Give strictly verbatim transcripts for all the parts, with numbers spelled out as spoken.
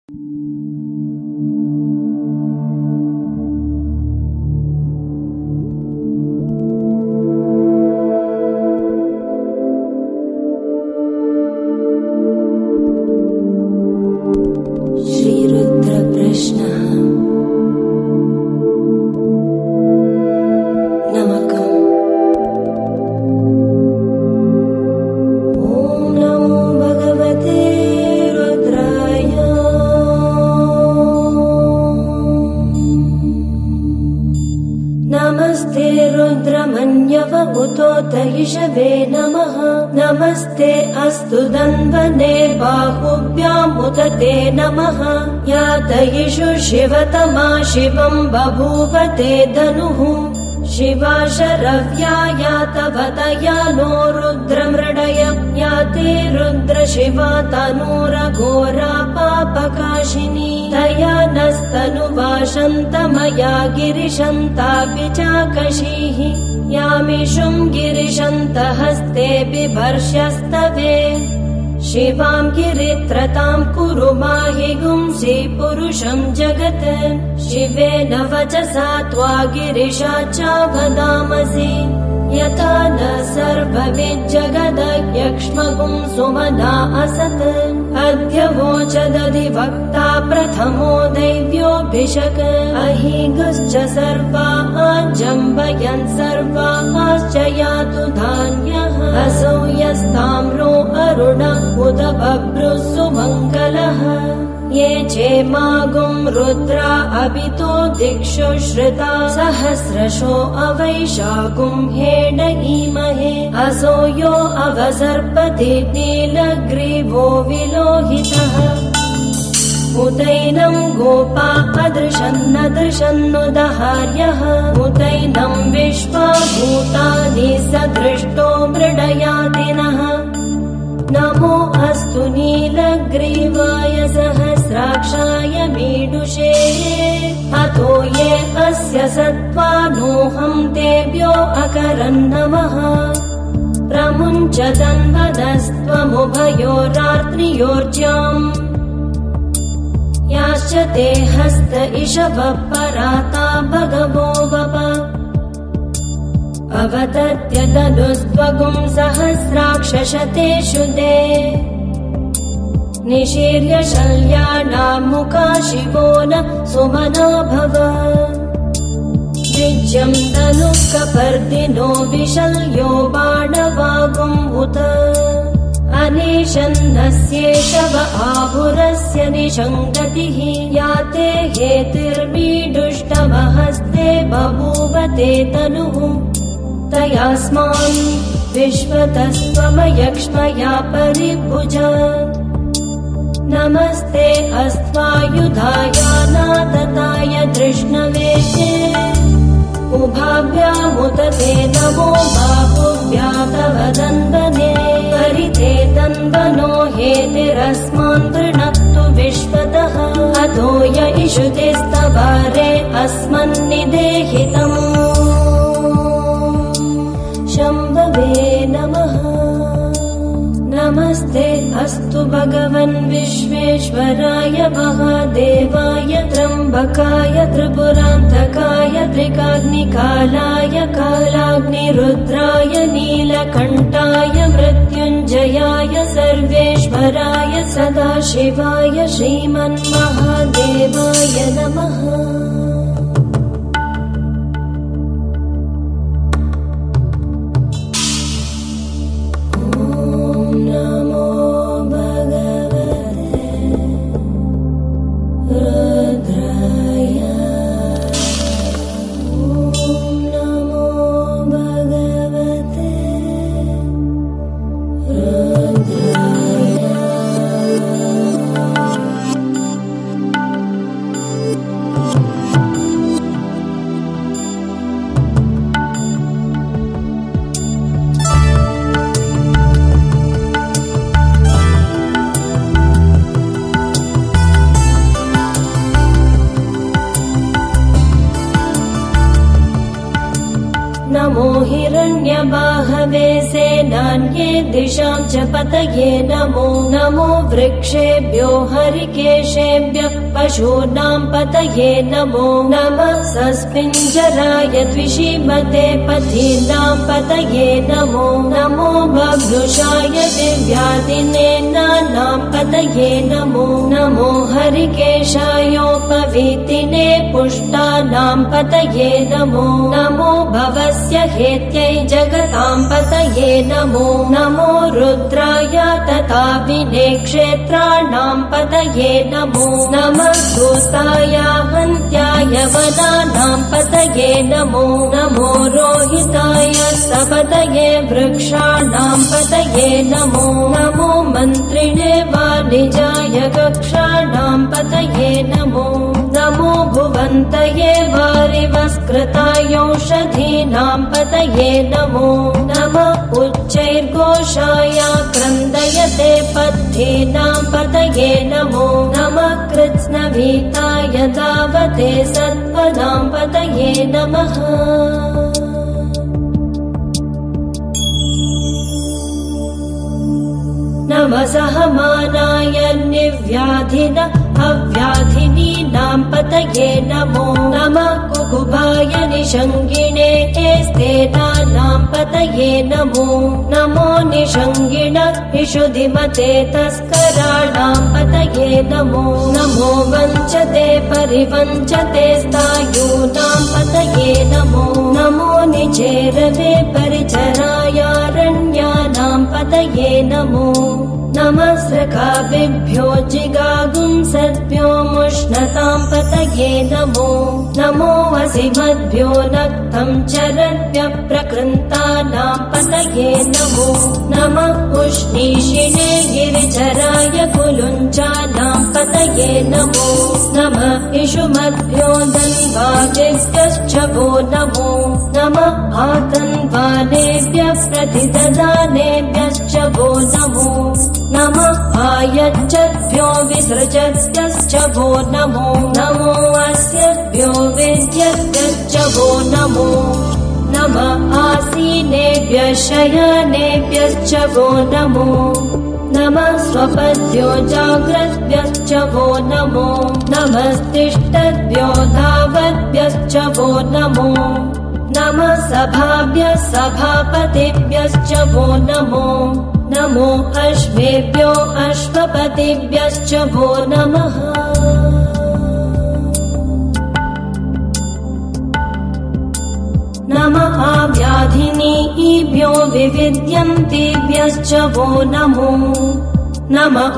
रुद्रमन्यवभूतोतयिषवे नमः। नमस्ते अस्तु दन्वने बाहुभ्यामुत ते नमः। यातयिषु शिवतमा शिवम् बभूव ते धनुः। शिवा शरव्या यातवतया नो रुद्रमृडय। याते रुद्र शिवा तनूरघोरा पापकाशिनी। तया नस्तनुवाशन्तमया गिरिशन्तापि चाकशीः। यामिषुम् गिरिशन्तहस्ते बिभर्ष्यस्तवे। शिवाम् गिरित्रताम् कुरु माहि गुंसि पुरुषम् जगत्। शिवेन वचसा त्वा गिरिशा चावदामसि। यथा न सर्वविज्जगदयक्ष्मगुं सुमना असत्। अद्य वोचदधिवक्ता प्रथमो दैव्योऽभिषक्। अहीगश्च सर्वाजम्बयन् सर्वाश्च यातु धान्यः। असौ यस्ताम्रो अरुण उत बभ्रुः सुमङ्गलः। ये चेमागुम् रुद्रा अभितो दिक्षु श्रुता। सहस्रशो अवैशागुम् हेड ईमहे। असो यो अवसर्पति नीलग्रीवो विलोहितः। उदैनम् गोपा अदृशन्नदृशन्नुदहार्यः। उदैनम् विश्वा भूतानि सदृष्टो मृडयादिनः। नमो अस्तु नीलग्रीवाय सहस्राक्षाय मीडुषे। अतो ये अस्य सत्त्वानोऽहम् तेभ्यो अकरन्नमः। प्रमुञ्च तन्वदस्त्वमुभयोरात्रियोर्ज्याम्। याश्च ते हस्त इषवः पराता भगवो वप। अवतत्य तनुस्त्वगुम् सहस्राक्षशतेषु ते। निशीर्य शल्यानाम् मुखा शिवो न सुमना भव। द्विज्यम् तनुः कपर्दिनो विशल्यो बाणवागुम् उत। अनेशन्नस्येषव आहुरस्य निषङ्गतिः। याते हेतिर्मीडुष्टमहस्ते बभूव ते तनुः। तयास्मान् विश्वतस्त्वमयक्ष्मया परिभुजा। नमस्ते अस्त्वायुधाय नादताय धृष्णवे। उभाभ्यामुत ते नमो बाहुभ्या तव दन्दने। परिते दन्दनो हेतिरस्मान् गृणक्तु विश्वतः। अतो य इषुते स्तवारे अस्मन्निदेहितम्। शम्भवे नमः। नमस्ते अस्तु भगवन् विश्वेश्वराय महादेवाय त्र्यम्बकाय त्रिपुरान्तकाय त्रिकाग्निकालाय कालाग्निरुद्राय नीलकण्ठाय मृत्युञ्जयाय सर्वेश्वराय सदाशिवाय श्रीमन्महादेवाय नमः। नमो हिरण्यबाहवे नान्ये दिशां च पतये नमो नमो वृक्षेभ्यो हरिकेशेभ्यः पशूनां पतये नमो नमः सस्मिञ्जराय द्विषीमते पथीनां पतये नमो नमो बभ्रुषाय दिव्यादिने नानां पतये नमो नमो हरिकेशायोपवीतिने पुष्टानां पतये नमो नमो भवस्य हेत्यै जगतां पतये नमो नमो रुद्राय तथा विने क्षेत्राणां पतये नमो नमः सूताय हन्त्याय वनानां पतये नमो नमो रोहिताय सपतये वृक्षाणां पतये नमो नमो मन्त्रिणे वाणिजाय कक्षाणां पतये नमो नमो भुवन्तये वारिवस्कृतायौषधीनां पतये नमो नमः उच्चैर्घोषाय क्रन्दयते पद्धीनां पतये नमो नमः कृत्स्नभीताय धावते सत्पदां पतये नमः नमः सहमानाय निर्व्याधिन अव्याधिनीनां पतये नमो नमः कुकुभाय निषङ्गिणे स्तेनानां पतये नमो नमो निषङ्गिण इषुधिमते तस्कराणां पतये नमो नमो वञ्चते परिवञ्चते स्थायूनां पतये नमो नमो निचेरवे परिचरायारण्यानां पतये नमो नमः सखाविभ्यो जिगागुंसद्भ्यो मुष्णतां पतये नमो नमो वसिमद्भ्यो नक्तं चरद्भ्यः प्रकृन्तानां पतये नमो नमः उष्णीषिणे गिरिचराय कुलुञ्चानां पतये नमो नमः इषुमद्भ्यो धन्वादिभ्यश्च वो नमो नमः आतन्वानेभ्यः प्रतिददानेभ्यश्च वो नमो नमः आयच्छद्भ्यो विसृजद्भ्यश्च वो नमो नमो अस्यभ्यो वेद्यभ्यश्च वो नमो नमः आसीनेभ्यः शयनेभ्यश्च वो नमो नमः स्वपद्भ्यो जाग्रद्भ्यश्च वो नमो नमस्तिष्ठद्भ्यो धावद्भ्यश्च वो नमो नमः सभाभ्यः सभापतिभ्यश्च वो नमो नमो अश्वेभ्यो अश्वपतिभ्यश्च वो नमः नमः व्याधिनीभ्यो विविद्यन्तेभ्यश्च वो नमो नमः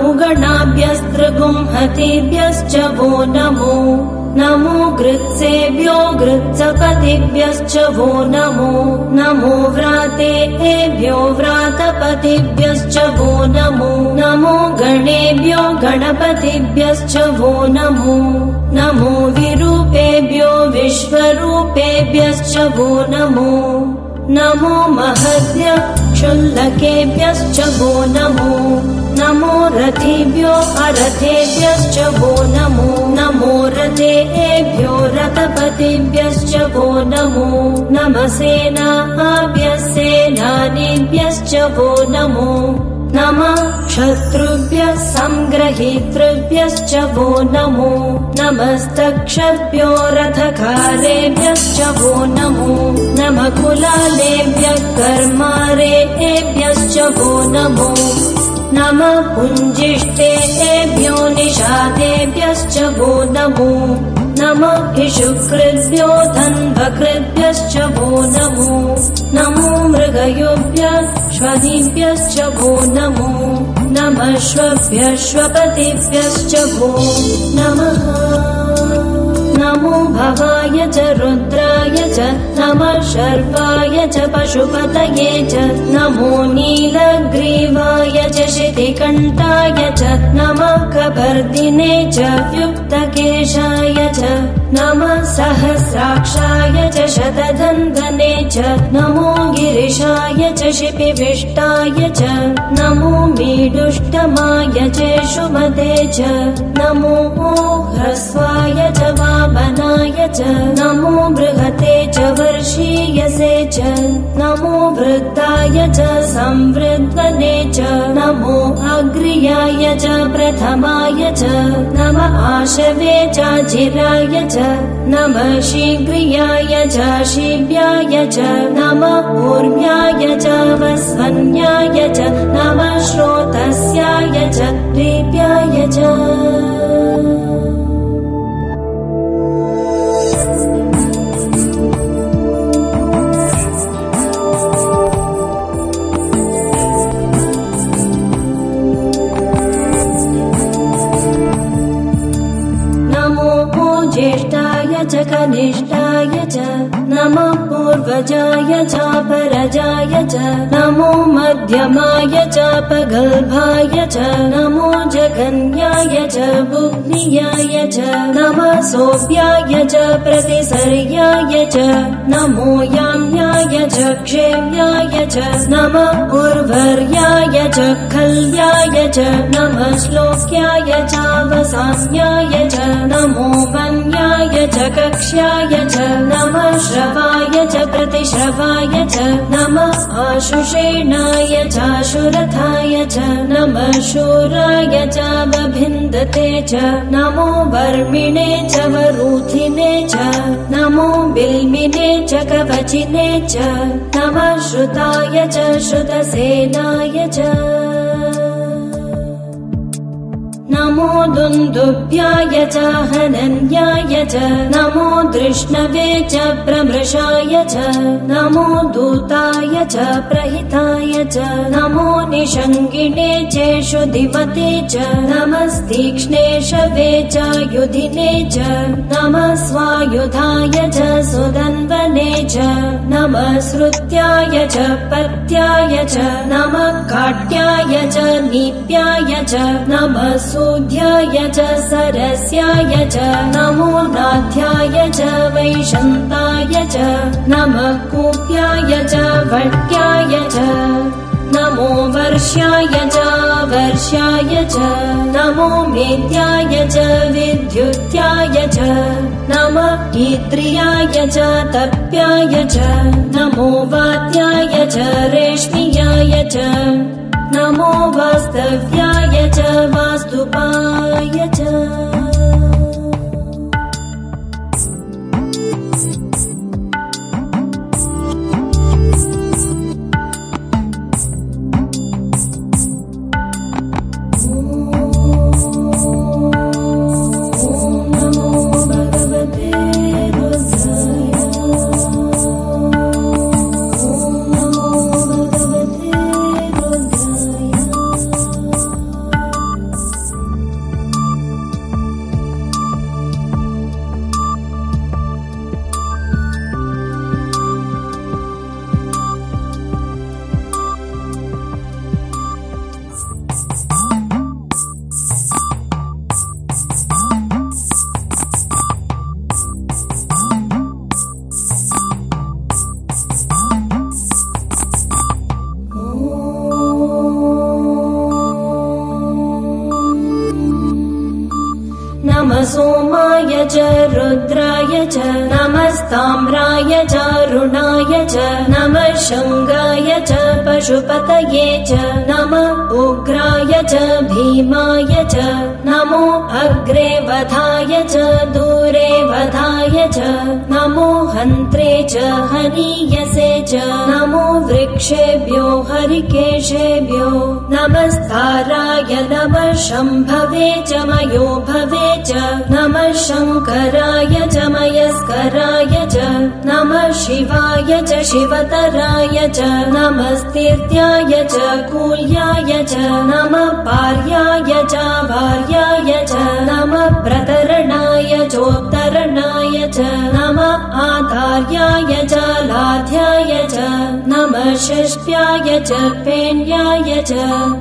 उगणाभ्यस्त्रिगुंहतेभ्यश्च वो नमो नमो गृत्सेभ्यो गृत्सपतिभ्यश्च वो नमो नमो व्रातेभ्यो व्रातपतिभ्यश्च वो नमो नमो गणेभ्यो गणपतिभ्यश्च वो नमो नमो विरूपेभ्यो विश्वरूपेभ्यश्च वो नमो नमो महद्भ्य क्षुल्लकेभ्यश्च वो नमो नमो रथेभ्यो अरथेभ्यश्च वो नमो नमो रथेभ्यो रथपतिभ्यश्च वो नमो नमः सेनाभ्यः सेनानीभ्यश्च वो नमो नमः शत्रुभ्यः संग्रहीतृभ्यश्च वो नमो नमस्तक्षभ्यो रथकारेभ्यश्च वो नमो नमः कुलालेभ्यः कर्मारेभ्यश्च वो नमो नमः पुञ्जिष्टेभ्यो निषादेभ्यश्च वो नमो नमः इषुकृद्भ्यो धन्वकृद्भ्यश्च वो नमो नमो मृगयोभ्यः श्वनिभ्यश्च वो नमो नमः श्वभ्यः श्वपतिभ्यश्च वो नमः नमो भवाय च रुद्राय च नमः शर्वाय च पशुपतये च नमो नीलग्रीवाय च शितिकण्ठाय च नमः कपर्दिने च व्युक्तकेशाय च नमः सहस्राक्षाय च शतदन्धने च नमो गिरिशाय च शिपिविष्टाय च नमो मीडुष्टमाय च शुमते च नमो ह्रस्वाय च वाम वनाय च नमो बृहते च वर्षीयसे च नमो वृद्धाय च संवृद्धने च नमो अग्र्याय च प्रथमाय च नम आशवे च जिराय च नम शीघ्रियाय च शिव्याय च नम ऊर्म्याय च वस्वन्याय च नम श्रोतस्याय च रेप्याय च ज्येष्ठाय च कनिष्ठाय च नमः पूर्वजाय च परजाय च नमो मध्यमाय च पगल्भाय च नमो जगन्याय च बुद्धियाय च नमः सोऽप्याय च प्रतिसर्याय च नमो याम्याय च क्षेम्याय च नमः उर्वर्याय च खल्याय च नमः श्लोक्याय च वसाम्याय च नमो वन्याय च कक्ष्याय च नमः श्रवाय च प्रतिश्रवाय च नमः आशुषेणाय चाशुरथाय च नमः शूराय च वभिन्दते च नमो वर्मिणे च वरूथिने च नमो बिल्मिने च कवचिने च नमः श्रुताय च श्रुतसेनाय च नमो दुन्दुभ्याय च हनन्याय च नमो दृष्णवे च प्रमृषाय च नमो दूताय च प्रहिताय च नमो निषङ्गिणे चेषु दिवते च नमस्तीक्ष्णे शवे च युधिने च नमः स्वायुधाय च सुदन्वने च नमः श्रुत्याय च पत्याय च नमः काट्याय च नीप्याय च नमः सूध्याय च सरस्याय च नमो नाथ्याय च वैशन्ताय च नमः कूप्याय च भट्याय च नमो वर्ष्याय च वर्ष्याय च नमो मेद्याय च विद्युत्याय च नमः कीद्रियाय च तप्याय च नमो वात्याय च रेश्मियाय च नमो वास्तव्याय च वास्तुपाय च नमः सोमाय च रुद्राय च नमस्ताम्राय च रुणाय च नमः शङ्गाय च पशुपतये च नमः उग्राय च भीमाय च नमो अग्रे वधाय च दूरे वधाय च नमो हन्त्रे च हनीयसे च नमो वृक्षेभ्यो हरिकेशेभ्यो नमस्ताराय नमः शम्भवे च मयो भवे च नमः शङ्कराय च मयस्कराय च नमः शिवाय च शिवतराय च नमस्तीर्थ्याय च कूल्याय च नमः पार्याय च भार्याय च नमः प्रतरणाय चोत्तरणाय च नमः आधार्याय च लाध्याय च नमः षष्ट्याय च पेन्याय च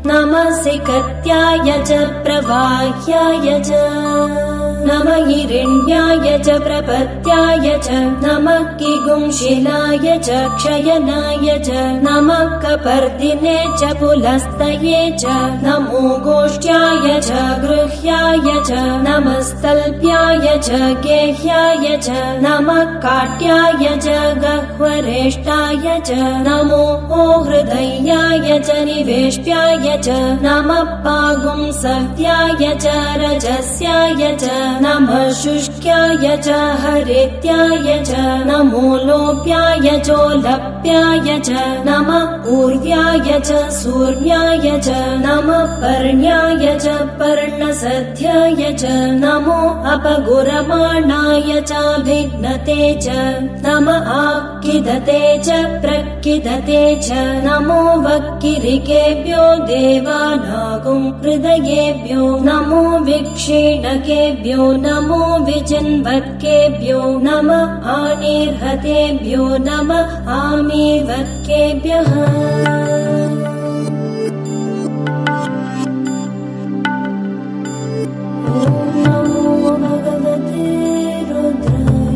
नमः सिकत्याय च प्रवाह्याय च नमः हिरण्याय च प्रपत्याय च नमः किगुंशिलाय च क्षयनाय च नमः कपर्दिने च पुलस्तये च नमो गोष्ठ्याय च गृह्याय च नमस्तल्प्याय च गेह्याय च नमः काट्याय च गह्वरेष्ठाय च नमो हृदयाय च निवेष्ट्याय च नमः पागुंसत्याय च रजस्याय च नमः शुष्क्याय च हरित्याय च नमो लोप्याय चोलप्याय च नमः ऊर्व्याय च सूर्याय च नमः पर्ण्याय च पर्णसध्याय च नमो अपगुरमाणाय चाभिघ्नते च नमः आक्किदते च प्रक्किदते च नमो वक्किरिकेभ्यो देवानागुं हृदयेभ्यो नमो विक्षीणकेभ्यो नमो विचिन्वत्केभ्यो नमः आनिर्हतेभ्यो नमः आमीवत्केभ्यः ॐ नमो भगवते रुद्राय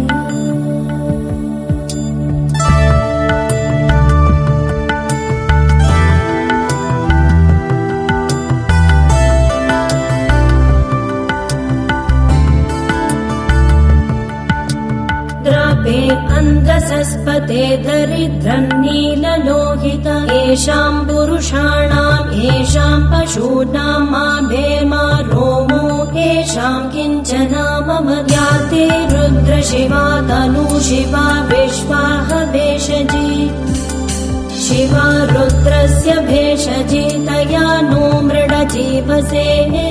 अन्धसस्पते दरिद्रं नीललोहित येषां पुरुषाणाम् येषां पशूनां माभेमा रोमो येषां किञ्चन मम याते रुद्र शिवा तनु शिवा विश्वाह भेषजी शिवा रुद्रस्य भेषजी तया नो मृडजीवसे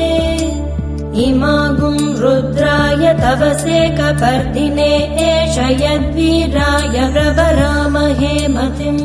इमागुं रुद्राय तवसे कपर्दिने एष यद्वीराय प्रवरामहे मतिम्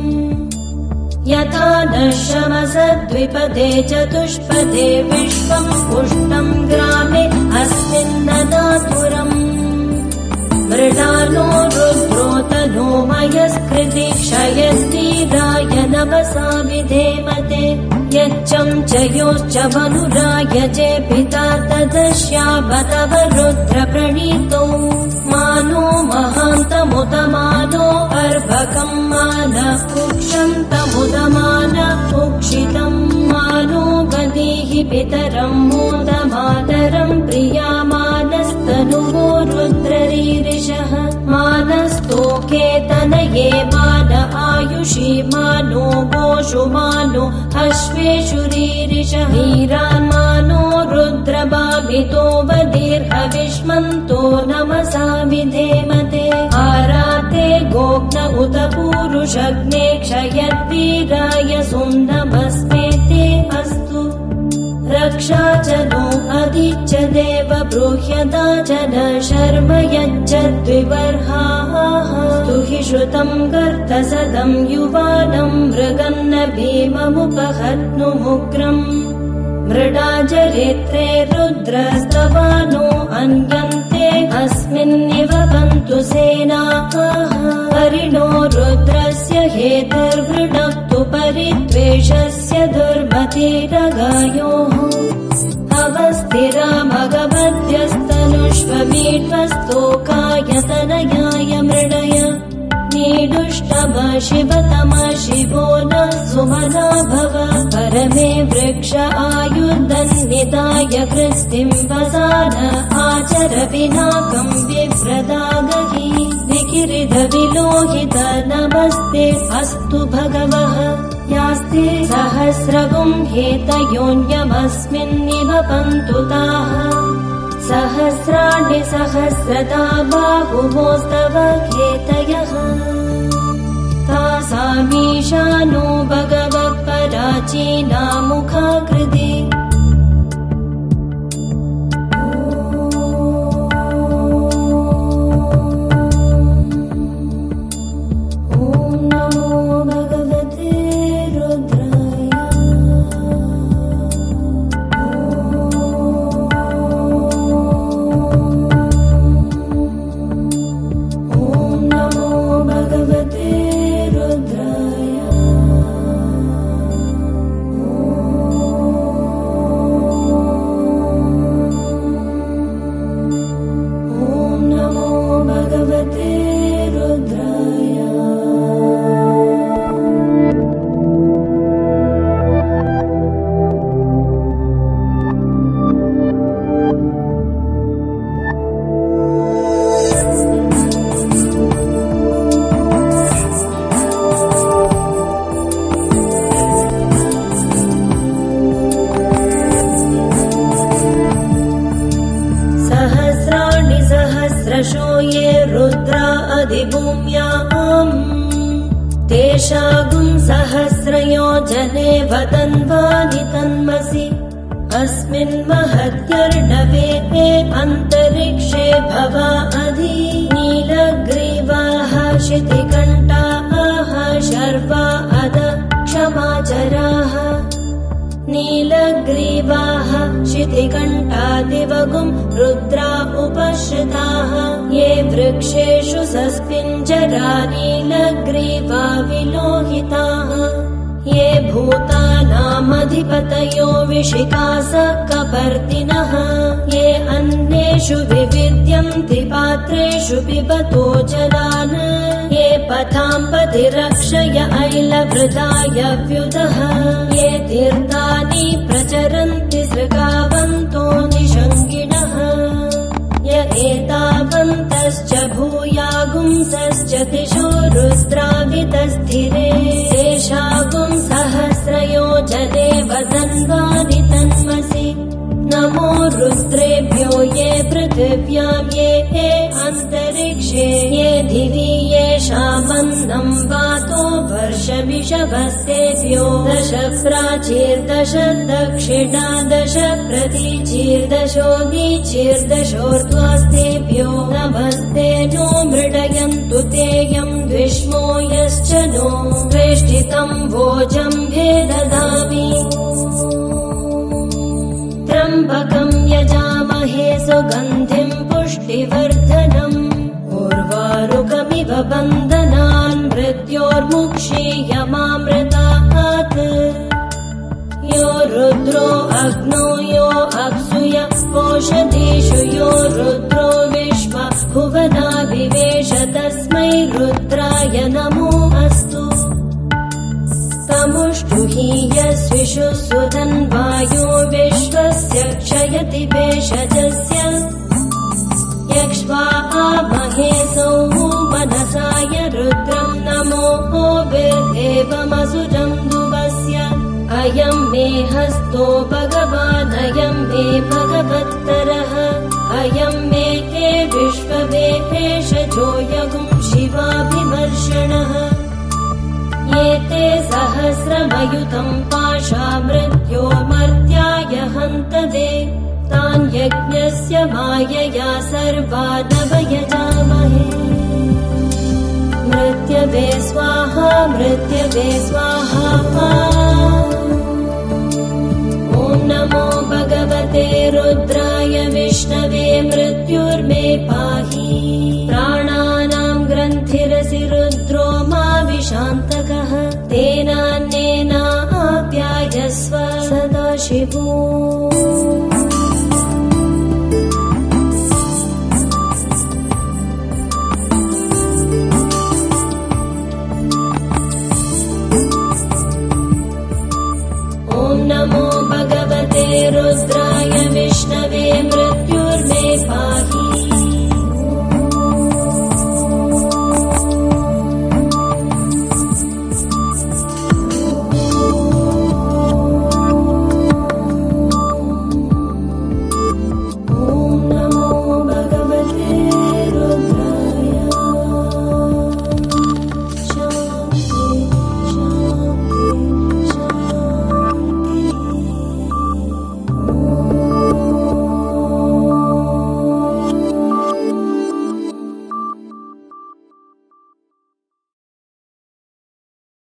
यथा नश्यमसद्विपदे चतुष्पदे विश्वं पुष्टं ग्रामे अस्मिन्ननातुरम् मृडालो रुद्रो तनो मयस्कृति क्षयस्तीराय नमसा विधेमते यच्चं च योश्च मनुराय चे पिता तदश्यावतव रुद्र प्रणीतो मानो महान्तमुदमानो अर्भकं मानः कुक्षन्तमुदमानः कुक्षितं मानो गदीः पितरं मोदमातरं प्रियामानस्तनुवो रुद्ररीरिषः मानस्तोके तनये मान आयुषी मानो गोषु मानो अश्वेषु रीरिषः वीरान्मानो रुद्रबाभितो वदीर्हविष्मन्तो नमसा विधेमते आराते गोग्न उत पूरुषग्ने क्षयद्वीराय सुन्दमस्मेते अस्तु रक्षा च नो अधिच्च देव ब्रूह्यता च न शर्म यच्च द्विवर्हाः स्तुहि श्रुतं कर्तसदं युवानं मृगन्न भीममुपहत्नुमुग्रम् मृडाजरित्रे रुद्रस्तवानो अन्यन्ते अस्मिन्निव पन्तु सेनाः परिणो रुद्रस्य हेतुर्वृणक्तु परिद्वेषस्य दुर्मतिरगायोः अवस्थिरा भगवद्यस्तनुष्वमीढ्वस्तोकाय मृडय नीडुष्टम शिवतम शिवो न सुमना भव परमे वृक्ष आयुर्दन्निदाय कृस्तिं वसान आचर पिनाकं विव्रदागहि विकिरिध विलोहित नमस्ते अस्तु भगवः यास्ते सहस्रगुं हेतयोऽन्यमस्मिन्निव पन्तु ताः सहस्राणि सहस्रता बाहुवोस्तव खेतयः तासामीशानो भगवः पराचीना मुखाकृति भगवते रुद्राय। षोडशो ये रुद्रा अधिभूम्याम् तेषागुं सहस्रयोजने वदन्वानि तन्मसि अस्मिन् महत्यर्णवे अन्तरिक्षे भवा अधि नीलग्रीवाः शितिकण्ठाः शर्वा अद क्षमाचराः नीलग्रीवाः शितिकण्ठादिवगुं रुद्रा उपश्रिताः ये वृक्षेषु सस्मिञ्जरा नीलग्रीवा विलोहिताः ये भूतानामधिपतयो विशिखास कपर्दिनः ये अन्येषु विविद्यन्ति पात्रेषु पिबतो जलान् ये पथां पथिरक्षय ऐलवृताय व्युदः ये तीर्थानि प्रचरन्ति सृगावन्तो निषङ्गिणः य एतावन्तश्च भूयागुंसश्च दिशो रुद्रावितस्थिरे तेषागुं सहस्रयोजने वदन्वानि तन्मसि नमो रुद्रेभ्यो ये पृथिव्यां ये ये अन्तरिक्षे ये दिवि येषामन्नं वातो वर्षमिषभस्तेभ्यो दश प्राचीर्दश दक्षिणा दश प्रतीचीर्दशोदीचीर्दशोर्ध्वास्तेभ्यो नमस्ते नो मृडयन्तु ते यं द्विष्मो यश्च नो वेष्टितं भोजं भे ददामि त्र्यम्बकं यजामहे सुगन्धिं पुष्टिवर्धनम् उर्वारुकमिव बन्धनान् मृत्योर्मुक्षीयमामृतात् यो रुद्रो अग्नौ यो अप्सुय ओषधीषु यो रुद्रो विश्व भुवनाभिवेश तस्मै रुद्राय नमो अस्तु तमुष्टुहि यस्विषु सुधन्वायो विश्वस्य क्षयति भेषजस्य यक्ष्वा आमहे सौः मनसाय रुद्रं नमो विर्देवमसुरं दुवस्य अयं मे हस्तो भगवान् अयं मे भगवत्तरः अयं मे हे विश्ववेशजो यगुं शिवाभिमर्षणः ये ते सहस्रमयुतं पाशा मृत्यो मर्त्याय हन्तवे तान् यज्ञस्य मायया सर्वानवयजामहे मृत्यवे स्वाहा मृत्यवे स्वाहा ॐ नमो भगवते रुद्राय विष्णवे मृत्युर्मे पाहि प्राणानां ग्रन्थिरसि रुद्रो मा विशान्तकः तेनान्येनाप्यायस्व सदाशिवो